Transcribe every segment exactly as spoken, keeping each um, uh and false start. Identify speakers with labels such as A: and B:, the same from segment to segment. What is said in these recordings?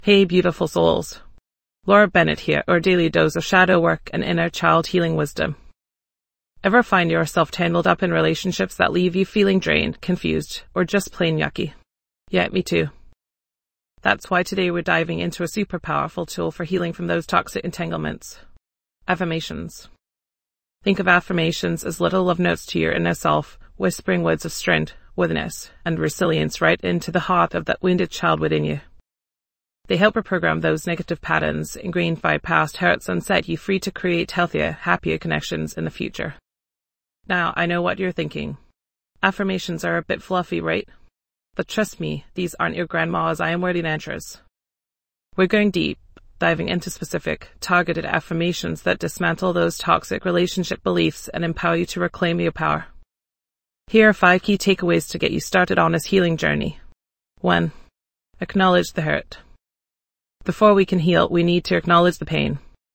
A: Hey beautiful souls. Laura Bennett here, our daily dose of shadow work and inner child healing wisdom. Ever find yourself tangled up in relationships that leave you feeling drained, confused, or just plain yucky? Yeah, me too. That's why today we're diving into a super powerful tool for healing from those toxic entanglements. Affirmations. Think of affirmations as little love notes to your inner self, whispering words of strength, worthiness, and resilience right into the heart of that wounded child within you. They help reprogram those negative patterns ingrained by past hurts and set you free to create healthier, happier connections in the future. Now, I know what you're thinking. Affirmations are a bit fluffy, right? But trust me, these aren't your grandma's I am worthy mantras. We're going deep, diving into specific, targeted affirmations that dismantle those toxic relationship beliefs and empower you to reclaim your power. Here are five key takeaways to get you started on this healing journey. One. Acknowledge the hurt. Before we can heal, we need to acknowledge the pain.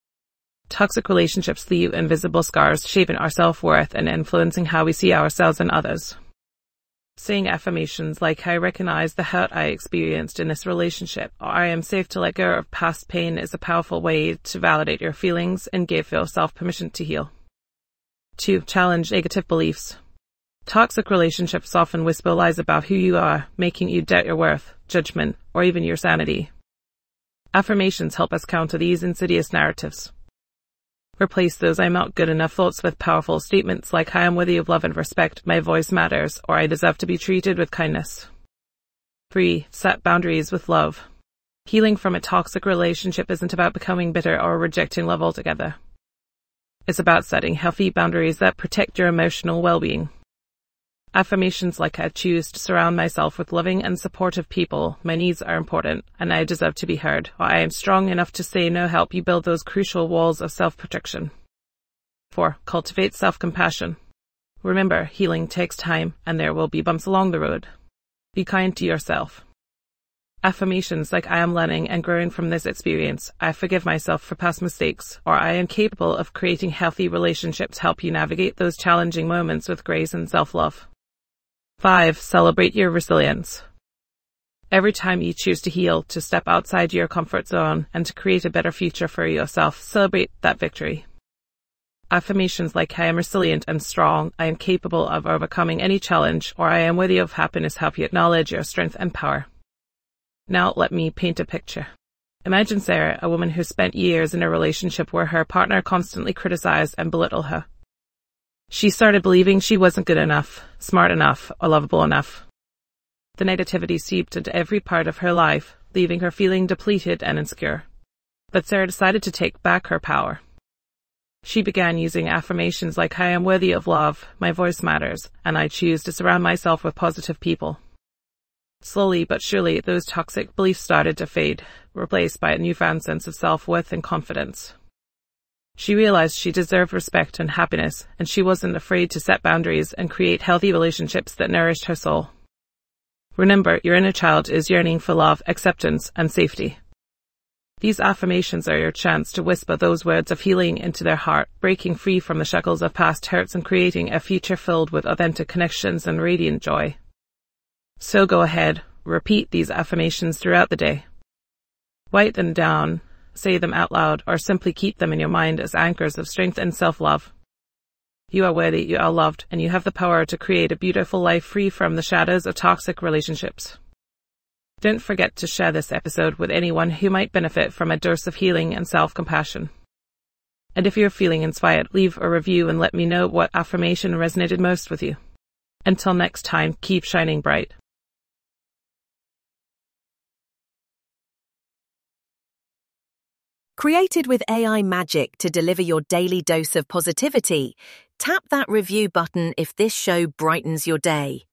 A: Toxic relationships leave invisible scars, shaping our self-worth and influencing how we see ourselves and others. Saying affirmations like, I recognize the hurt I experienced in this relationship, or I am safe to let go of past pain, is a powerful way to validate your feelings and give yourself permission to heal. Two. Challenge negative beliefs. Toxic relationships often whisper lies about who you are, making you doubt your worth, judgment, or even your sanity. Affirmations help us counter these insidious narratives. Replace those I'm not good enough thoughts with powerful statements like I am worthy of love and respect, my voice matters, or I deserve to be treated with kindness. Three. Set boundaries with love. Healing from a toxic relationship isn't about becoming bitter or rejecting love altogether. It's about setting healthy boundaries that protect your emotional well-being. Affirmations like I choose to surround myself with loving and supportive people, my needs are important, and I deserve to be heard, or I am strong enough to say no help you build those crucial walls of self-protection. Four. Cultivate self-compassion. Remember, healing takes time, and there will be bumps along the road. Be kind to yourself. Affirmations like I am learning and growing from this experience, I forgive myself for past mistakes, or I am capable of creating healthy relationships help you navigate those challenging moments with grace and self-love. Five. Celebrate your resilience. Every time you choose to heal, to step outside your comfort zone, and to create a better future for yourself, celebrate that victory. Affirmations like I am resilient and strong, I am capable of overcoming any challenge, or I am worthy of happiness help you acknowledge your strength and power. Now let me paint a picture. Imagine Sarah, a woman who spent years in a relationship where her partner constantly criticized and belittled her. She started believing she wasn't good enough, smart enough, or lovable enough. The negativity seeped into every part of her life, leaving her feeling depleted and insecure. But Sarah decided to take back her power. She began using affirmations like I am worthy of love, my voice matters, and I choose to surround myself with positive people. Slowly but surely, those toxic beliefs started to fade, replaced by a newfound sense of self-worth and confidence. She realized she deserved respect and happiness, and she wasn't afraid to set boundaries and create healthy relationships that nourished her soul. Remember, your inner child is yearning for love, acceptance, and safety. These affirmations are your chance to whisper those words of healing into their heart, breaking free from the shackles of past hurts and creating a future filled with authentic connections and radiant joy. So go ahead, repeat these affirmations throughout the day. Write them down, say them out loud, or simply keep them in your mind as anchors of strength and self-love. You are worthy, you are loved, and you have the power to create a beautiful life free from the shadows of toxic relationships. Don't forget to share this episode with anyone who might benefit from a dose of healing and self-compassion. And if you're feeling inspired, leave a review and let me know what affirmation resonated most with you. Until next time, keep shining bright.
B: Created with A I magic to deliver your daily dose of positivity, tap that review button if this show brightens your day.